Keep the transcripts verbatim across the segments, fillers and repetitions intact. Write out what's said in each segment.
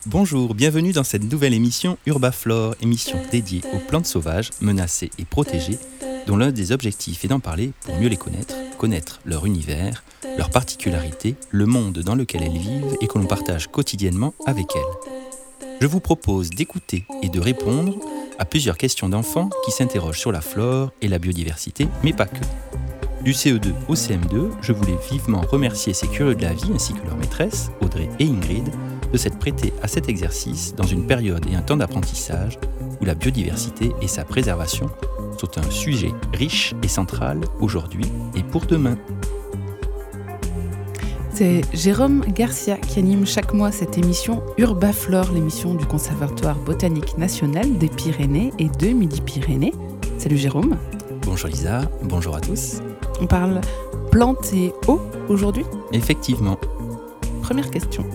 Bonjour, bienvenue dans cette nouvelle émission Urbaflore, émission dédiée aux plantes sauvages, menacées et protégées, dont l'un des objectifs est d'en parler pour mieux les connaître, connaître leur univers, leurs particularités, le monde dans lequel elles vivent et que l'on partage quotidiennement avec elles. Je vous propose d'écouter et de répondre à plusieurs questions d'enfants qui s'interrogent sur la flore et la biodiversité, mais pas que. Du C E deux au C M deux, je voulais vivement remercier ces curieux de la vie ainsi que leurs maîtresses, Audrey et Ingrid, de s'être prêtés à cet exercice dans une période et un temps d'apprentissage où la biodiversité et sa préservation sont un sujet riche et central aujourd'hui et pour demain. C'est Jérôme Garcia qui anime chaque mois cette émission Urbaflore, l'émission du Conservatoire botanique national des Pyrénées et de Midi-Pyrénées. Salut Jérôme. Bonjour Lisa, bonjour à tous. On parle plantes et eau aujourd'hui ? Effectivement. Première question.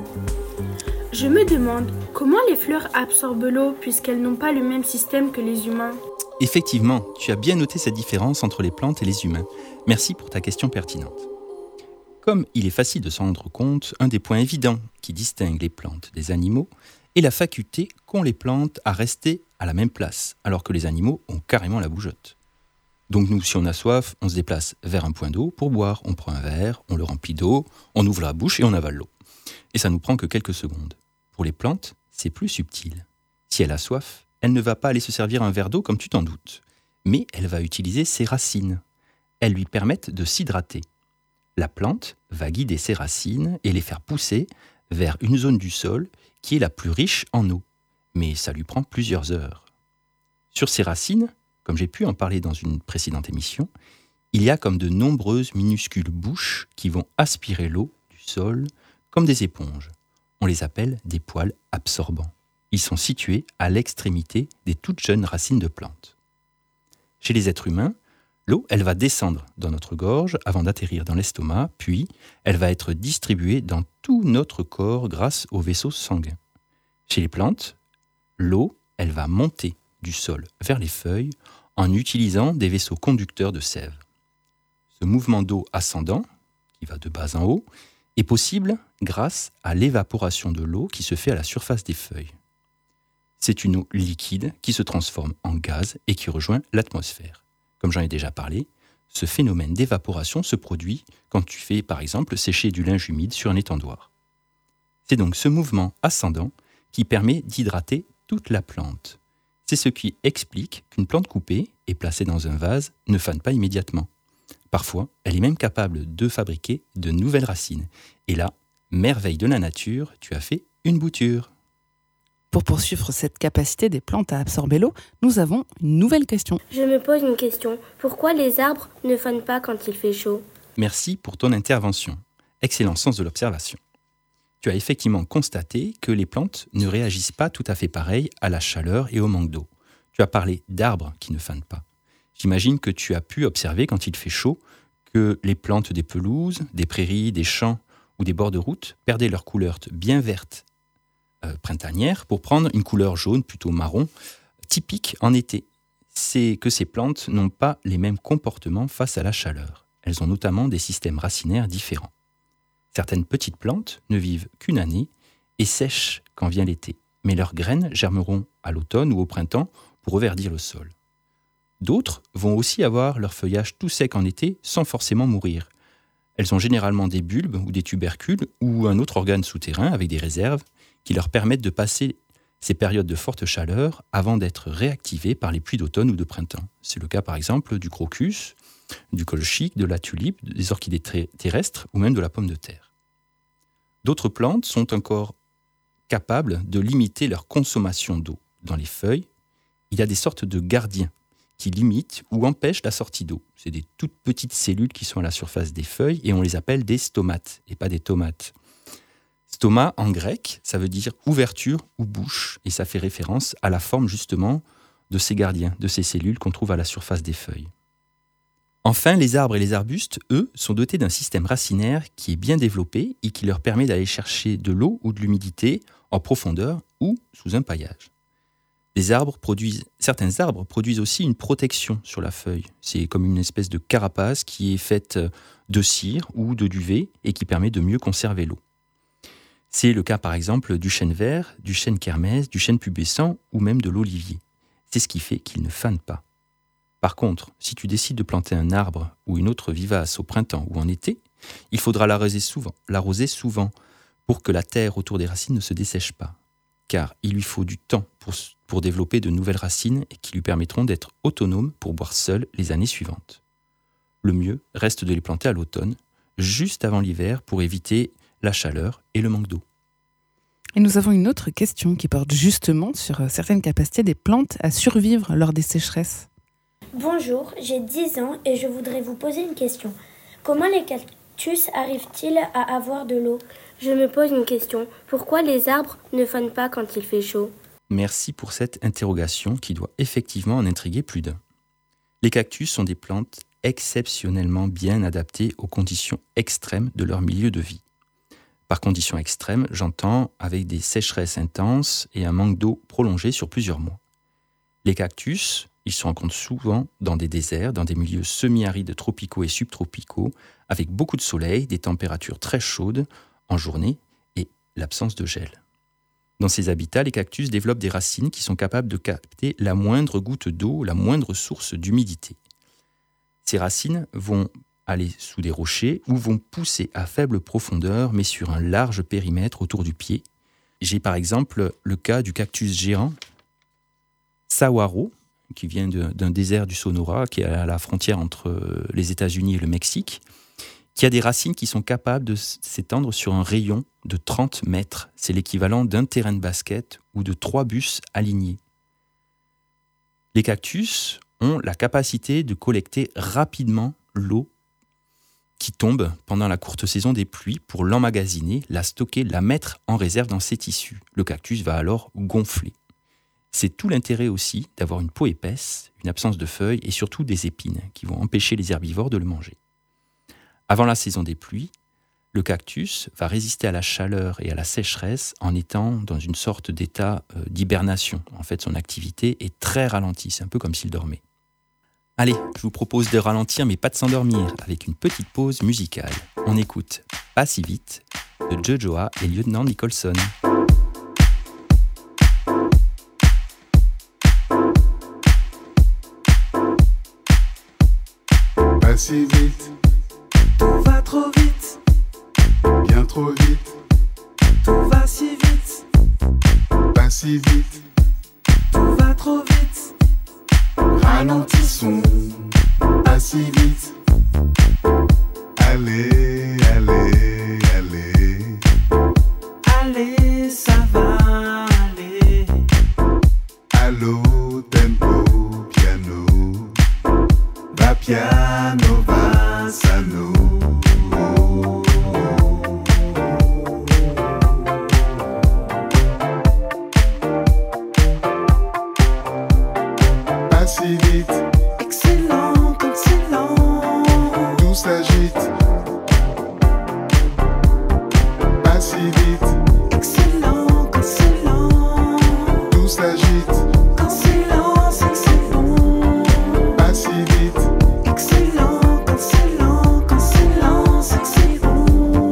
Je me demande comment les fleurs absorbent l'eau puisqu'elles n'ont pas le même système que les humains. Effectivement, tu as bien noté cette différence entre les plantes et les humains. Merci pour ta question pertinente. Comme il est facile de s'en rendre compte, un des points évidents qui distingue les plantes des animaux est la faculté qu'ont les plantes à rester à la même place, alors que les animaux ont carrément la bougeotte. Donc nous, si on a soif, on se déplace vers un point d'eau pour boire. On prend un verre, on le remplit d'eau, on ouvre la bouche et on avale l'eau. Et ça nous prend que quelques secondes. Pour les plantes, c'est plus subtil. Si elle a soif, elle ne va pas aller se servir un verre d'eau comme tu t'en doutes, mais elle va utiliser ses racines. Elles lui permettent de s'hydrater. La plante va guider ses racines et les faire pousser vers une zone du sol qui est la plus riche en eau. Mais ça lui prend plusieurs heures. Sur ces racines, comme j'ai pu en parler dans une précédente émission, il y a comme de nombreuses minuscules bouches qui vont aspirer l'eau du sol comme des éponges. On les appelle des poils absorbants. Ils sont situés à l'extrémité des toutes jeunes racines de plantes. Chez les êtres humains, l'eau, elle va descendre dans notre gorge avant d'atterrir dans l'estomac, puis elle va être distribuée dans tout notre corps grâce aux vaisseaux sanguins. Chez les plantes, l'eau, elle va monter du sol vers les feuilles en utilisant des vaisseaux conducteurs de sève. Ce mouvement d'eau ascendant, qui va de bas en haut, est possible grâce à l'évaporation de l'eau qui se fait à la surface des feuilles. C'est une eau liquide qui se transforme en gaz et qui rejoint l'atmosphère. Comme j'en ai déjà parlé, ce phénomène d'évaporation se produit quand tu fais par exemple sécher du linge humide sur un étendoir. C'est donc ce mouvement ascendant qui permet d'hydrater toute la plante. C'est ce qui explique qu'une plante coupée et placée dans un vase ne fane pas immédiatement. Parfois, elle est même capable de fabriquer de nouvelles racines. Et là, merveille de la nature, tu as fait une bouture. Pour poursuivre cette capacité des plantes à absorber l'eau, nous avons une nouvelle question. Je me pose une question. Pourquoi les arbres ne fanent pas quand il fait chaud ? Merci pour ton intervention. Excellent sens de l'observation. Tu as effectivement constaté que les plantes ne réagissent pas tout à fait pareil à la chaleur et au manque d'eau. Tu as parlé d'arbres qui ne fanent pas. J'imagine que tu as pu observer quand il fait chaud que les plantes des pelouses, des prairies, des champs ou des bords de route perdaient leur couleur bien verte euh, printanière pour prendre une couleur jaune, plutôt marron, typique en été. C'est que ces plantes n'ont pas les mêmes comportements face à la chaleur. Elles ont notamment des systèmes racinaires différents. Certaines petites plantes ne vivent qu'une année et sèchent quand vient l'été, mais leurs graines germeront à l'automne ou au printemps pour reverdir le sol. D'autres vont aussi avoir leur feuillage tout sec en été sans forcément mourir. Elles ont généralement des bulbes ou des tubercules ou un autre organe souterrain avec des réserves qui leur permettent de passer ces périodes de forte chaleur avant d'être réactivées par les pluies d'automne ou de printemps. C'est le cas par exemple du crocus, du colchique, de la tulipe, des orchidées terrestres ou même de la pomme de terre. D'autres plantes sont encore capables de limiter leur consommation d'eau. Dans les feuilles, il y a des sortes de gardiens qui limitent ou empêchent la sortie d'eau. C'est des toutes petites cellules qui sont à la surface des feuilles et on les appelle des stomates et pas des tomates. Stoma en grec, ça veut dire ouverture ou bouche et ça fait référence à la forme justement de ces gardiens, de ces cellules qu'on trouve à la surface des feuilles. Enfin, les arbres et les arbustes, eux, sont dotés d'un système racinaire qui est bien développé et qui leur permet d'aller chercher de l'eau ou de l'humidité en profondeur ou sous un paillage. Les arbres produisent, certains arbres produisent aussi une protection sur la feuille. C'est comme une espèce de carapace qui est faite de cire ou de duvet et qui permet de mieux conserver l'eau. C'est le cas par exemple du chêne vert, du chêne kermès, du chêne pubescent ou même de l'olivier. C'est ce qui fait qu'ils ne fanent pas. Par contre, si tu décides de planter un arbre ou une autre vivace au printemps ou en été, il faudra l'arroser souvent, l'arroser souvent pour que la terre autour des racines ne se dessèche pas. Car il lui faut du temps pour, pour développer de nouvelles racines et qui lui permettront d'être autonomes pour boire seuls les années suivantes. Le mieux reste de les planter à l'automne, juste avant l'hiver, pour éviter la chaleur et le manque d'eau. Et nous avons une autre question qui porte justement sur certaines capacités des plantes à survivre lors des sécheresses. Bonjour, j'ai dix ans et je voudrais vous poser une question. Comment les cactus arrivent-ils à avoir de l'eau ? Je me pose une question. Pourquoi les arbres ne fanent pas quand il fait chaud ? Merci pour cette interrogation qui doit effectivement en intriguer plus d'un. Les cactus sont des plantes exceptionnellement bien adaptées aux conditions extrêmes de leur milieu de vie. Par conditions extrêmes, j'entends avec des sécheresses intenses et un manque d'eau prolongé sur plusieurs mois. Les cactus, ils se rencontrent souvent dans des déserts, dans des milieux semi-arides tropicaux et subtropicaux, avec beaucoup de soleil, des températures très chaudes en journée et l'absence de gel. Dans ces habitats, les cactus développent des racines qui sont capables de capter la moindre goutte d'eau, la moindre source d'humidité. Ces racines vont aller sous des rochers ou vont pousser à faible profondeur, mais sur un large périmètre autour du pied. J'ai par exemple le cas du cactus géant Saguaro, qui vient de, d'un désert du Sonora, qui est à la frontière entre les États-Unis et le Mexique, qui a des racines qui sont capables de s'étendre sur un rayon de trente mètres. C'est l'équivalent d'un terrain de basket ou de trois bus alignés. Les cactus ont la capacité de collecter rapidement l'eau qui tombe pendant la courte saison des pluies pour l'emmagasiner, la stocker, la mettre en réserve dans ses tissus. Le cactus va alors gonfler. C'est tout l'intérêt aussi d'avoir une peau épaisse, une absence de feuilles et surtout des épines qui vont empêcher les herbivores de le manger. Avant la saison des pluies, le cactus va résister à la chaleur et à la sécheresse en étant dans une sorte d'état d'hibernation. En fait, son activité est très ralentie, c'est un peu comme s'il dormait. Allez, je vous propose de ralentir mais pas de s'endormir avec une petite pause musicale. On écoute Pas si vite de Jojoa et Lieutenant Nicholson. Pas si vite, tout va trop vite, bien trop vite, tout va si vite, pas si vite, tout va trop vite, ralentissons, pas si vite, allez, allez, allez, allez, ça va aller, allo, tempo, piano, va piano, va sano. Pas si vite, excellent, excellent, tout s'agite. Pas si vite, excellent, excellent, tout s'agite. quand silence, excellent, Pas si vite, excellent, excellent, quand silence, excellent.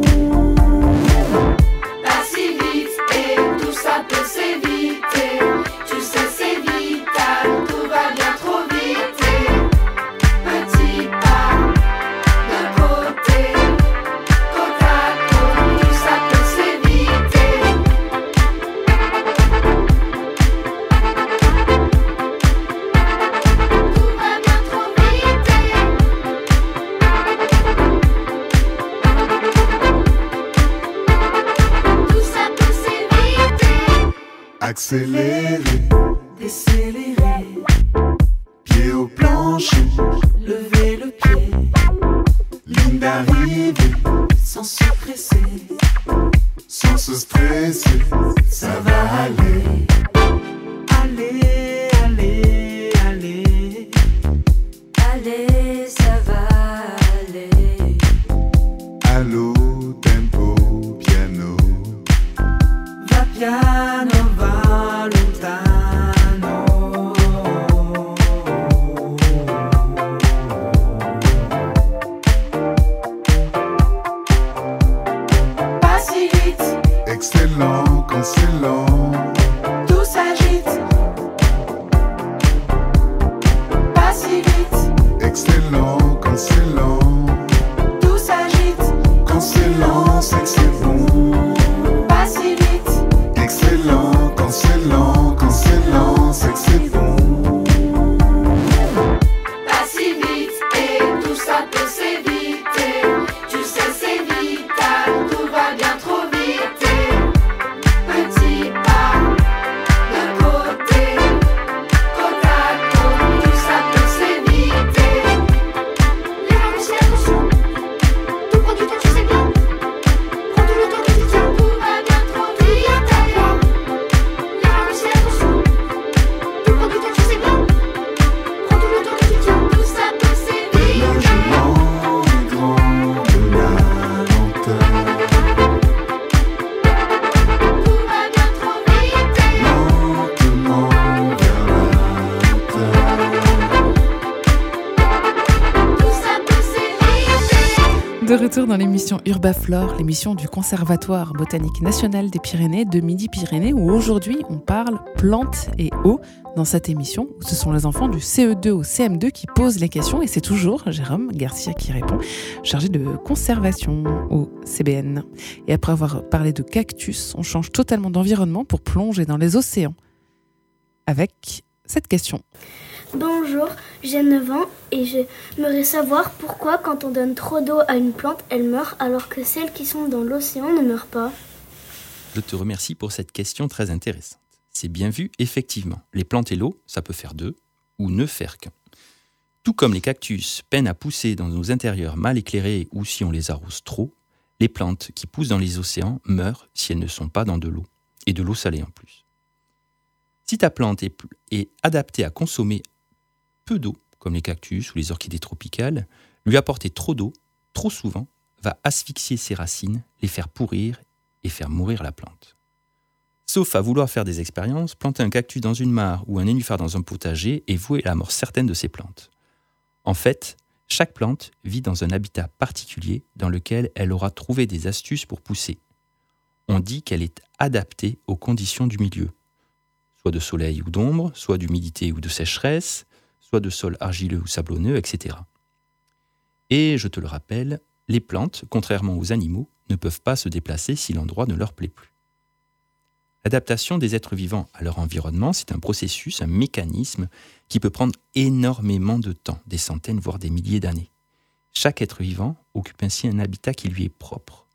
Pas si vite et tout ça peut s'éviter. Tu sais c'est vital, tout va bien trop vite. Petit pas de côté, côte à côte, tout ça peut s'éviter. Tout va bien trop vite. Tout ça peut s'éviter. accélérer, Décélérer, pied au plancher, lever le pied, ligne d'arrivée, sans se presser, sans se stresser, ça va aller. allez, allez, allez, Allez, ça va aller. Allo, tempo, piano, va piano, va lontano. Pas si vite, excellent. tout s'agite. Pas si vite, Excellent quand c'est lent. tout s'agite. Quand c'est lent, c'est que c'est bon. Pas si vite, Excellent quand c'est lent. Quand c'est lent, c'est que c'est bon. Pas si vite et tout ça peut s'éviter. Tu sais c'est vital, tout va bien trop vite. Petit pas de côté, côte à côte, tout ça peut s'éviter. Les raccourcis, attention, tout prend du temps, tu sais bien. Prends tout le temps que tu tiens, tout va bien trop vite. Les raccourcis, attention, tout prend du temps, tu sais bien. Prends tout le temps que tu tiens, tout ça peut s'éviter. Ménagement est grand de la lenteur. Tout va bien trop vite. Lentement vers la hauteur. Tout ça peut s'éviter. De retour dans l'émission Urbaflore, l'émission du Conservatoire botanique national des Pyrénées de Midi-Pyrénées, où aujourd'hui on parle plantes et eau. Dans cette émission, ce sont les enfants du C E deux au C M deux qui posent les questions, et c'est toujours Jérôme Garcia qui répond, chargé de conservation au C B N. Et après avoir parlé de cactus, on change totalement d'environnement pour plonger dans les océans. Avec cette question. Bonjour, j'ai neuf ans et j'aimerais savoir pourquoi quand on donne trop d'eau à une plante, elle meurt alors que celles qui sont dans l'océan ne meurent pas. Je te remercie pour cette question très intéressante. C'est bien vu, effectivement. Les plantes et l'eau, ça peut faire deux ou ne faire qu'un. Tout comme les cactus peinent à pousser dans nos intérieurs mal éclairés ou si on les arrose trop, les plantes qui poussent dans les océans meurent si elles ne sont pas dans de l'eau, et de l'eau salée en plus. Si ta plante est, est adaptée à consommer peu d'eau, comme les cactus ou les orchidées tropicales, lui apporter trop d'eau, trop souvent, va asphyxier ses racines, les faire pourrir et faire mourir la plante. Sauf à vouloir faire des expériences, planter un cactus dans une mare ou un nénuphar dans un potager est voué à la mort certaine de ces plantes. En fait, chaque plante vit dans un habitat particulier dans lequel elle aura trouvé des astuces pour pousser. On dit qu'elle est adaptée aux conditions du milieu, soit de soleil ou d'ombre, soit d'humidité ou de sécheresse, soit de sol argileux ou sablonneux, et cetera. Et je te le rappelle, les plantes, contrairement aux animaux, ne peuvent pas se déplacer si l'endroit ne leur plaît plus. L'adaptation des êtres vivants à leur environnement, c'est un processus, un mécanisme qui peut prendre énormément de temps, des centaines voire des milliers d'années. Chaque être vivant occupe ainsi un habitat qui lui est propre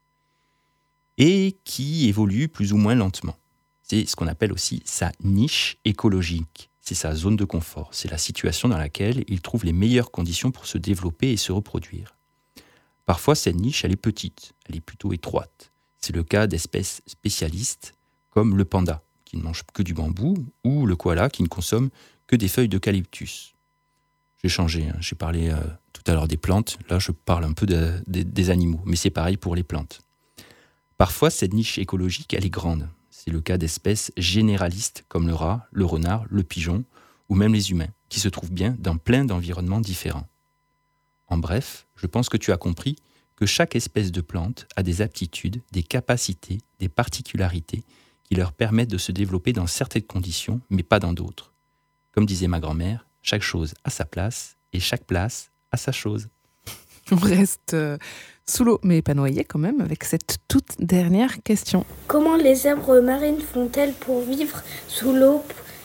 et qui évolue plus ou moins lentement. C'est ce qu'on appelle aussi sa niche écologique. C'est sa zone de confort, c'est la situation dans laquelle il trouve les meilleures conditions pour se développer et se reproduire. Parfois, cette niche, elle est petite, elle est plutôt étroite. C'est le cas d'espèces spécialistes comme le panda, qui ne mange que du bambou, ou le koala, qui ne consomme que des feuilles d'eucalyptus. J'ai changé, hein. J'ai parlé euh, tout à l'heure des plantes, là je parle un peu de, de, des animaux, mais c'est pareil pour les plantes. Parfois, cette niche écologique, elle est grande. C'est le cas d'espèces généralistes comme le rat, le renard, le pigeon, ou même les humains, qui se trouvent bien dans plein d'environnements différents. En bref, je pense que tu as compris que chaque espèce de plante a des aptitudes, des capacités, des particularités qui leur permettent de se développer dans certaines conditions, mais pas dans d'autres. Comme disait ma grand-mère, chaque chose a sa place et chaque place a sa chose. On reste euh, sous l'eau, mais pas noyé quand même, avec cette toute dernière question. Comment les herbes marines font-elles pour vivre sous l'eau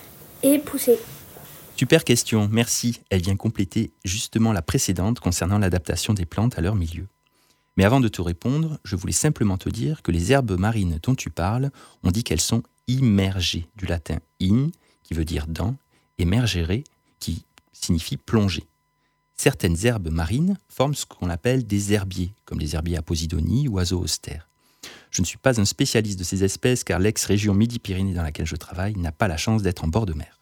et pousser ? Super question, merci. Elle vient compléter justement la précédente concernant l'adaptation des plantes à leur milieu. Mais avant de te répondre, je voulais simplement te dire que les herbes marines dont tu parles, on dit qu'elles sont immergées, du latin in, qui veut dire dans, et mergere, qui signifie plonger. Certaines herbes marines forment ce qu'on appelle des herbiers, comme les herbiers à Posidonie ou à zoostère. Je ne suis pas un spécialiste de ces espèces car l'ex-région Midi-Pyrénées dans laquelle je travaille n'a pas la chance d'être en bord de mer.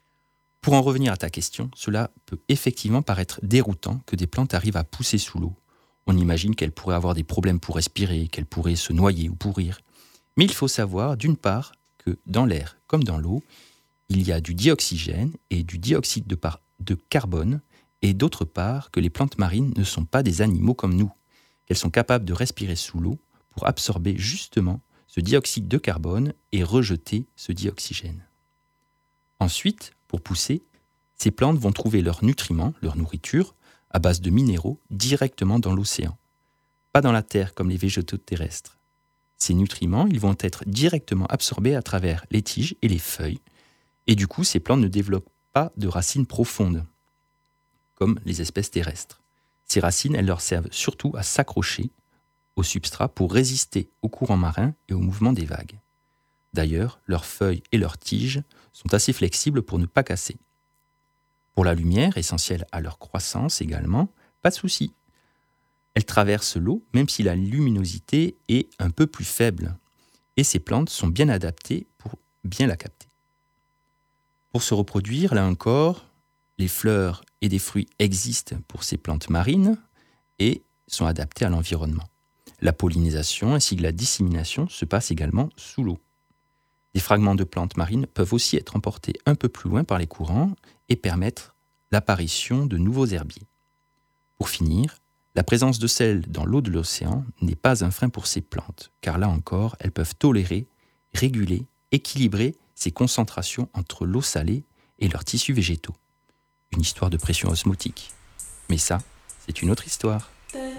Pour en revenir à ta question, cela peut effectivement paraître déroutant que des plantes arrivent à pousser sous l'eau. On imagine qu'elles pourraient avoir des problèmes pour respirer, qu'elles pourraient se noyer ou pourrir. Mais il faut savoir, d'une part, que dans l'air comme dans l'eau, il y a du dioxygène et du dioxyde de, par- de carbone, et d'autre part que les plantes marines ne sont pas des animaux comme nous, qu'elles sont capables de respirer sous l'eau pour absorber justement ce dioxyde de carbone et rejeter ce dioxygène. Ensuite, pour pousser, ces plantes vont trouver leurs nutriments, leur nourriture, à base de minéraux, directement dans l'océan. Pas dans la terre comme les végétaux terrestres. Ces nutriments, ils vont être directement absorbés à travers les tiges et les feuilles, et du coup, ces plantes ne développent pas de racines profondes, comme les espèces terrestres. Ces racines, elles leur servent surtout à s'accrocher au substrat pour résister aux courants marins et au mouvement des vagues. D'ailleurs, leurs feuilles et leurs tiges sont assez flexibles pour ne pas casser. Pour la lumière, essentielle à leur croissance également, pas de souci. Elles traversent l'eau, même si la luminosité est un peu plus faible. Et ces plantes sont bien adaptées pour bien la capter. Pour se reproduire, là encore, les fleurs et des fruits existent pour ces plantes marines et sont adaptées à l'environnement. La pollinisation ainsi que la dissémination se passent également sous l'eau. Des fragments de plantes marines peuvent aussi être emportés un peu plus loin par les courants et permettre l'apparition de nouveaux herbiers. Pour finir, la présence de sel dans l'eau de l'océan n'est pas un frein pour ces plantes, car là encore, elles peuvent tolérer, réguler, équilibrer ces concentrations entre l'eau salée et leurs tissus végétaux. Une histoire de pression osmotique. Mais ça, c'est une autre histoire.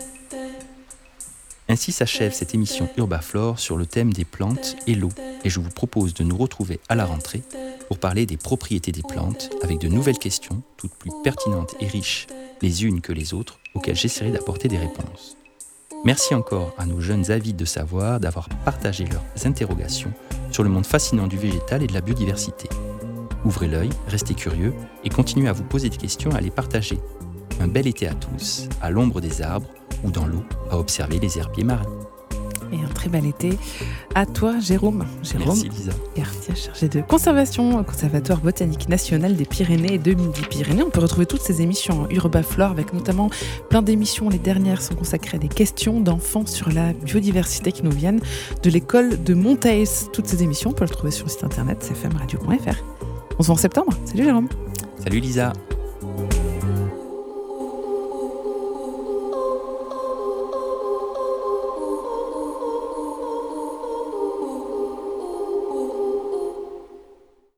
Ainsi s'achève cette émission Urbaflore sur le thème des plantes et l'eau, et je vous propose de nous retrouver à la rentrée pour parler des propriétés des plantes avec de nouvelles questions, toutes plus pertinentes et riches les unes que les autres, auxquelles j'essaierai d'apporter des réponses. Merci encore à nos jeunes avides de savoir d'avoir partagé leurs interrogations sur le monde fascinant du végétal et de la biodiversité. Ouvrez l'œil, restez curieux et continuez à vous poser des questions et à les partager. Un bel été à tous, à l'ombre des arbres ou dans l'eau, à observer les herbiers marins. Et un très bel été à toi, Jérôme. Jérôme Merci, Lisa. Garcia, chargé de conservation au Conservatoire botanique national des Pyrénées et de Midi-Pyrénées. On peut retrouver toutes ces émissions en Urbaflore, avec notamment plein d'émissions. Les dernières sont consacrées à des questions d'enfants sur la biodiversité qui nous viennent de l'école de Montaïs. Toutes ces émissions, on peut les retrouver sur le site internet c f m radio point f r. On se voit en septembre. Salut Jérôme. Salut Lisa.